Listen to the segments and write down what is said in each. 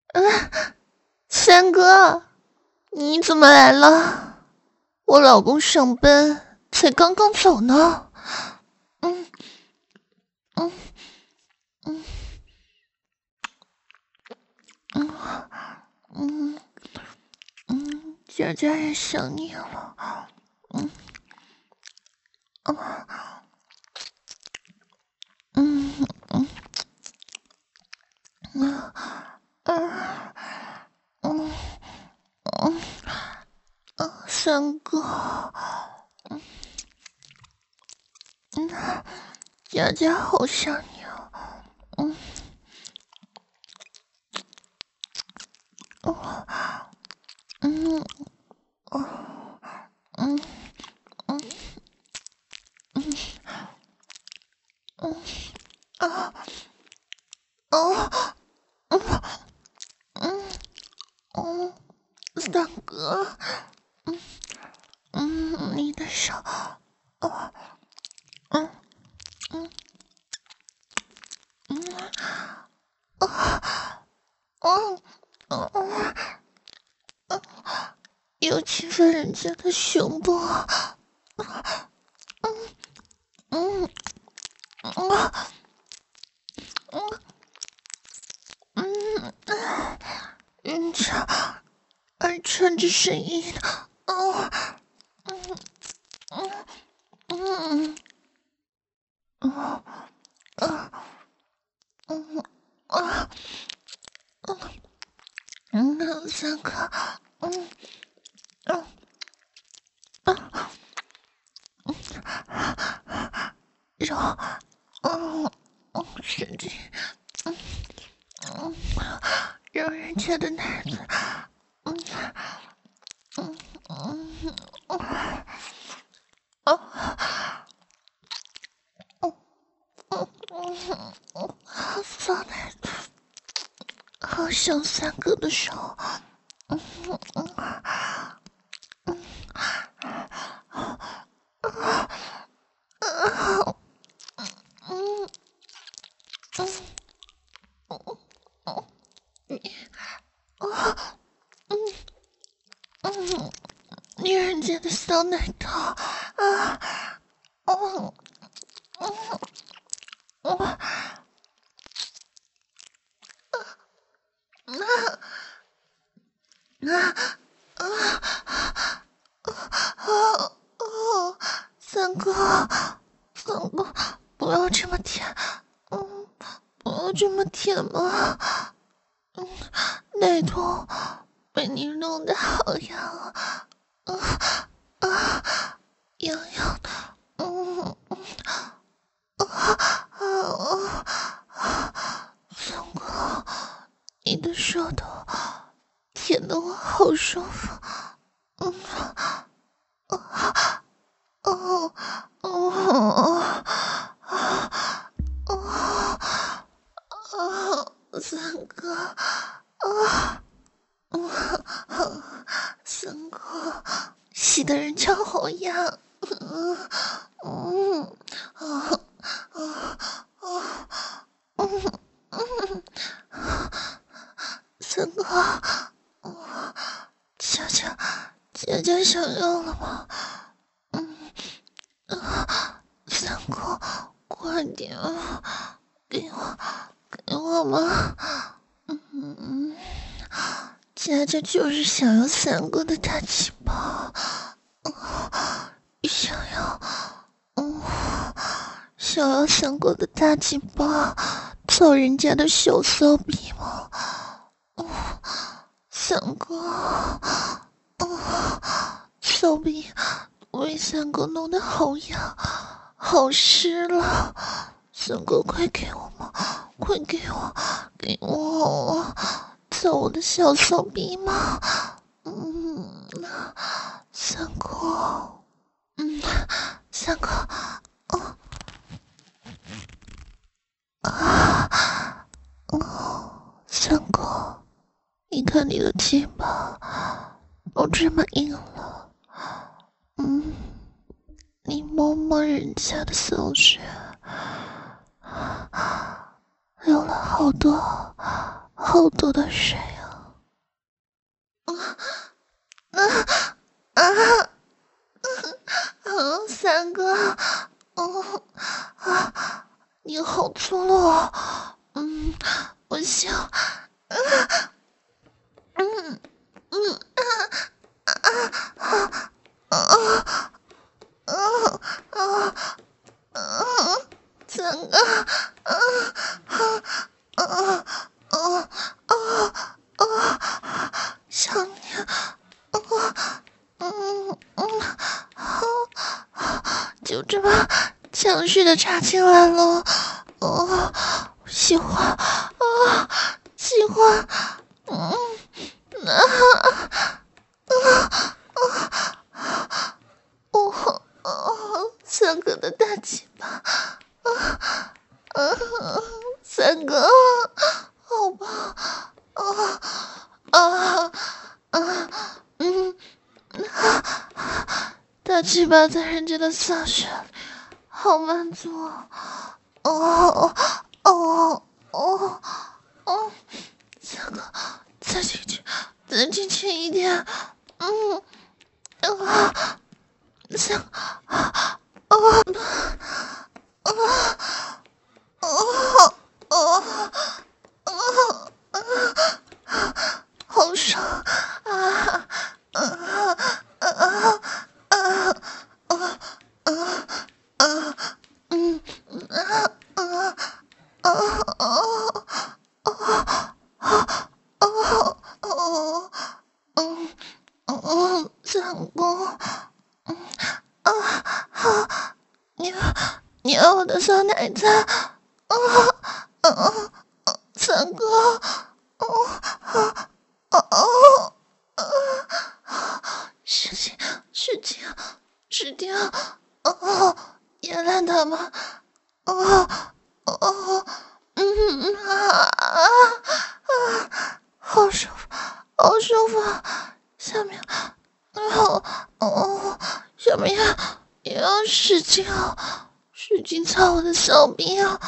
三哥，你怎么来了？我老公上班才刚刚走呢。嗯嗯嗯嗯佳佳也想你了。嗯嗯嗯嗯嗯嗯三哥，佳佳好想你哦。嗯嗯嗯嗯啊哦嗯嗯，三哥，你的手，哦嗯嗯嗯哦哦哦，又侵犯人家的胸部。嗯嗯嗯人家还穿着睡衣呢。哦嗯哦啊三哥，嗯嗯肉，神经，让人家的奶子，嗯嗯嗯骚奶子，好想三哥的手。女人家的小奶头啊！哦哦哦哦！三哥，三哥，不要这么舔，不要这么舔嘛！奶头被你弄得好痒痒痒的，三哥，你的舌头舔得我好舒服。哦哦三哥，三哥，洗的人家好痒。嗯三哥，佳佳想要了吗？三哥，快点啊，给我嘛！佳佳就是想要三哥的大鸡巴，想要，想要三哥的大鸡巴操人家的小骚逼吗？三哥，骚逼被三哥弄得好痒，好湿了。三哥，快给我嘛！快给我，给我！操我的小骚逼嘛！三哥，三哥，三哥，你看你的鸡巴都这么硬了，你摸摸人家的小穴，流了好多好多的水啊！ 三哥，你好粗鲁哦，我想，三哥，想你，就这么强势的插进来了，喜欢，喜欢，三哥的大鸡巴，三哥，好吧，大鸡巴在人家的骚穴里，好满足哦，三哥，再进去，再进去一点，三哥，好爽啊！三哥，你要我的小奶子，三哥，使劲，也烂他吗？好舒服，好舒服，下面，下面也要使劲操我的小臂啊！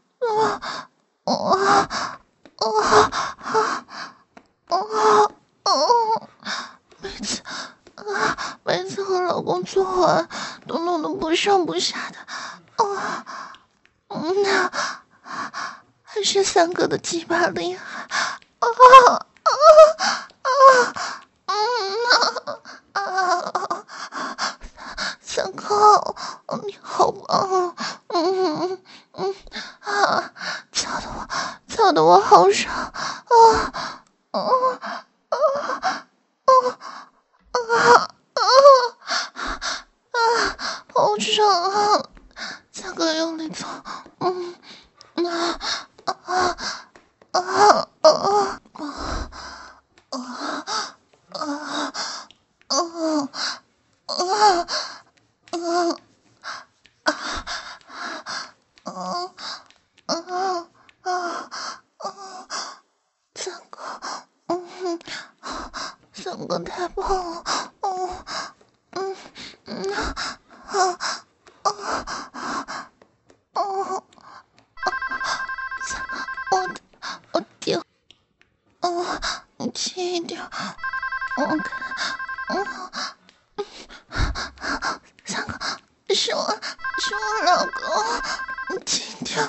每次和老公做完都弄得不上不下的，还是三哥的鸡巴厉害，三哥，你好棒，操得我好爽，好爽啊！三哥用力操，三哥太棒了，我顶，你轻一点，三哥是我老公，你轻一点，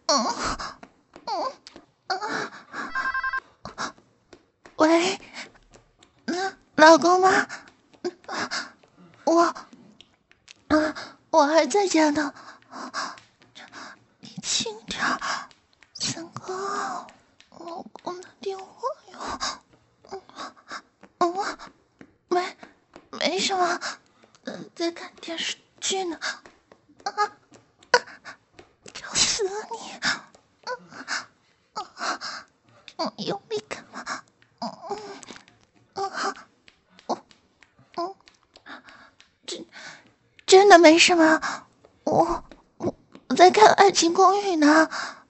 喂，老公吗？我还在家呢，你轻点，三哥，老公的电话哟，没什么，在看电视剧呢，找死你，用力干嘛？真的没什么，我在看《爱情公寓》呢。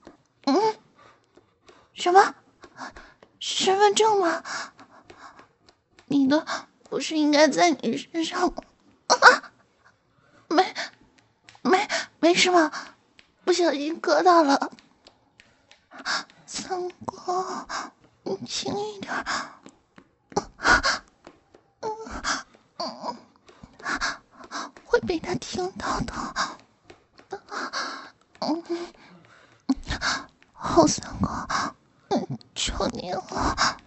什么？身份证吗？你的不是应该在你身上吗？没什么，不小心割到了。三哥，你轻一点。 后三哥，求你了，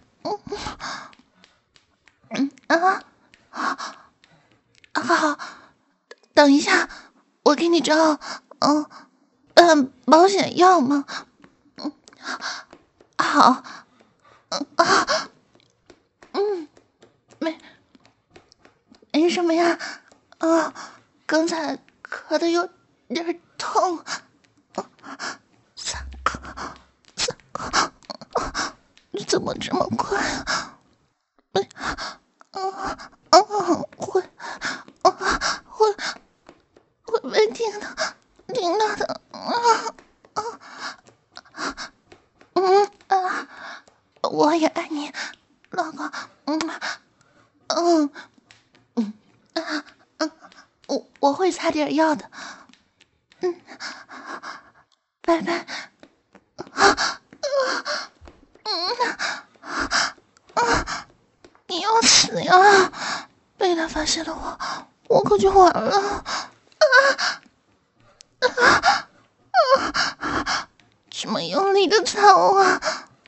好，等一下，我给你找，保险药吗？好，没什么呀，刚才咳的有点痛，三哥，你怎么这么快啊？会被听到的，我也爱你，老公，我会擦点药的，拜拜。你要死呀！被他发现了我可就完了。这么用力的擦我，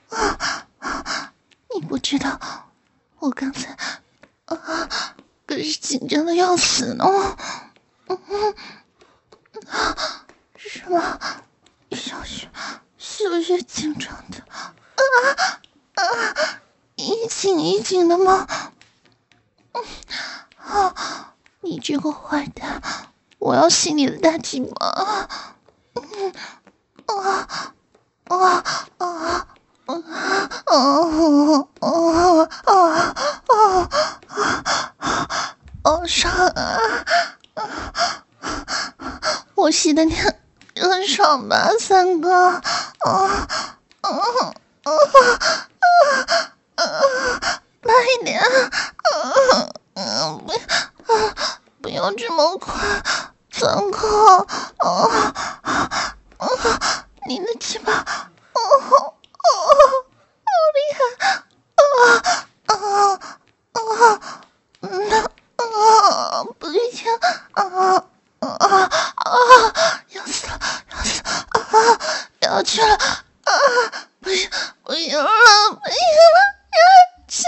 你不知道我刚才可是紧张的要死呢。是吗？小雪紧张的一紧一紧的吗？你这个坏蛋，我要吸你的大鸡巴！爽啊！我吸的你很爽吧，三哥？慢一点，不要这么快，三哥，你的鸡巴，好厉害，不对劲，要死了，要去了，不行了，不行了，要去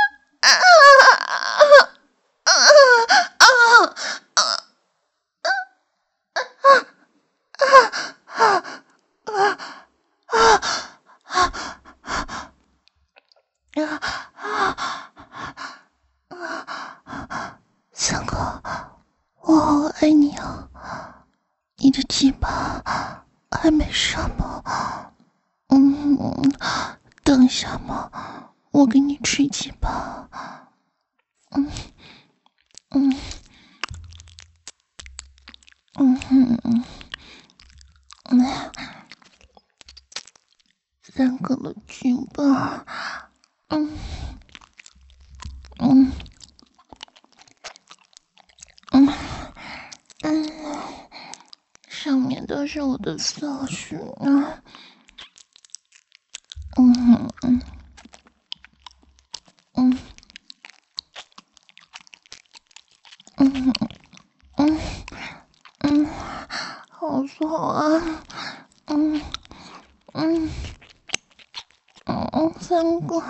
三哥，我好爱你啊！你的鸡巴还没上吗？等一下嘛，我给你吹鸡巴。三哥的鸡巴，上面都是我的骚水啊，好爽啊，三哥，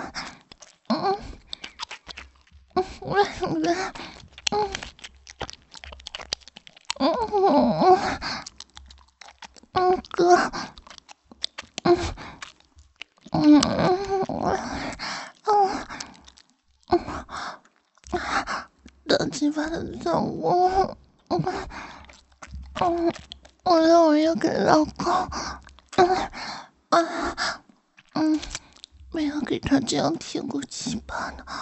哥，大鸡巴的脏我，我要给老公，没有给他这样舔过鸡巴呢，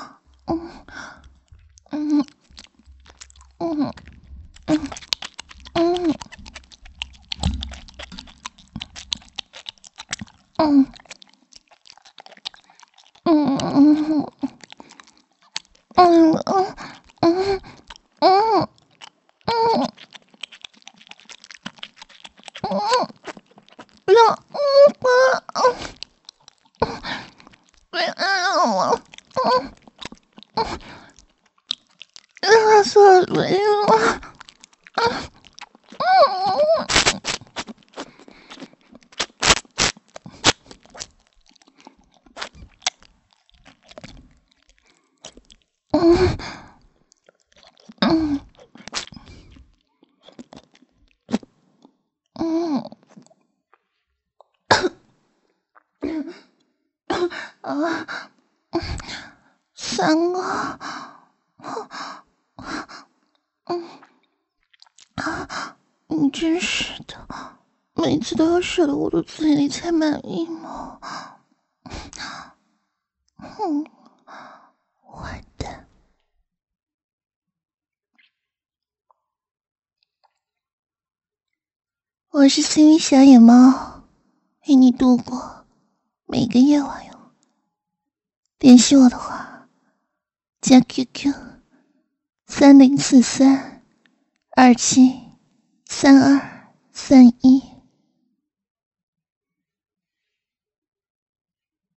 算没了， 三个，你真是的，每次都要射到我的嘴里才满意吗？坏蛋。我是幸运小野猫，陪你度过每个夜晚哟。联系我的话，加 QQ 3043273231。